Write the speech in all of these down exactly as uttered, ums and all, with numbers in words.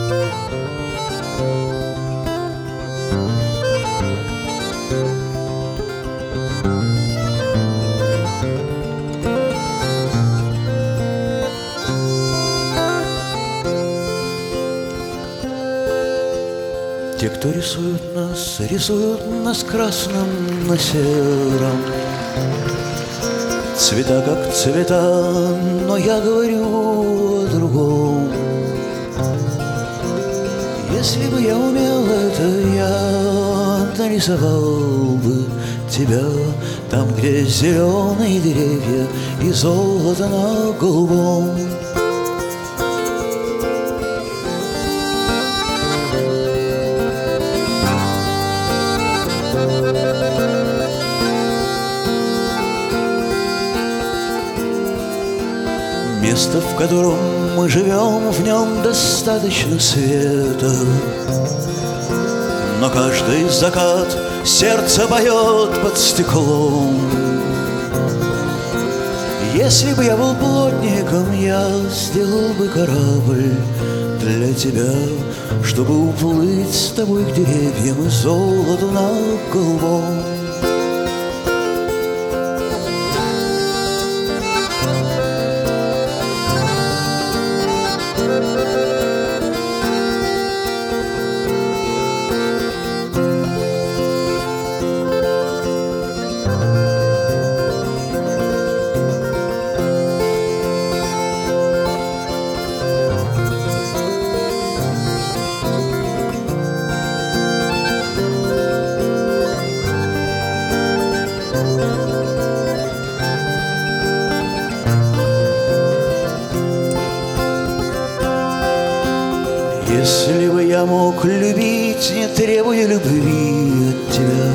Те, кто рисуют нас, рисуют нас красным на сером. Цвета как цвета, но я говорю о другом. Если бы я умел это, я нарисовал бы тебя там, где зеленые деревья и золото на голубом. Место, в котором мы живем, в нем достаточно света. Но каждый закат сердце поет под стеклом. Если бы я был плотником, я сделал бы корабль для тебя, чтобы уплыть с тобой к деревьям и золоту на голубом. Если бы я мог любить, не требуя любви от тебя,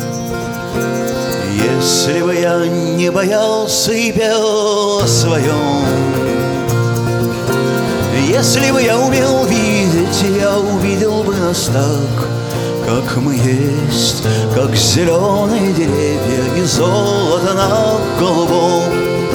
если бы я не боялся и пел о своем, если бы я умел видеть, я увидел бы нас так, как мы есть, как зеленые деревья и золото на голубом.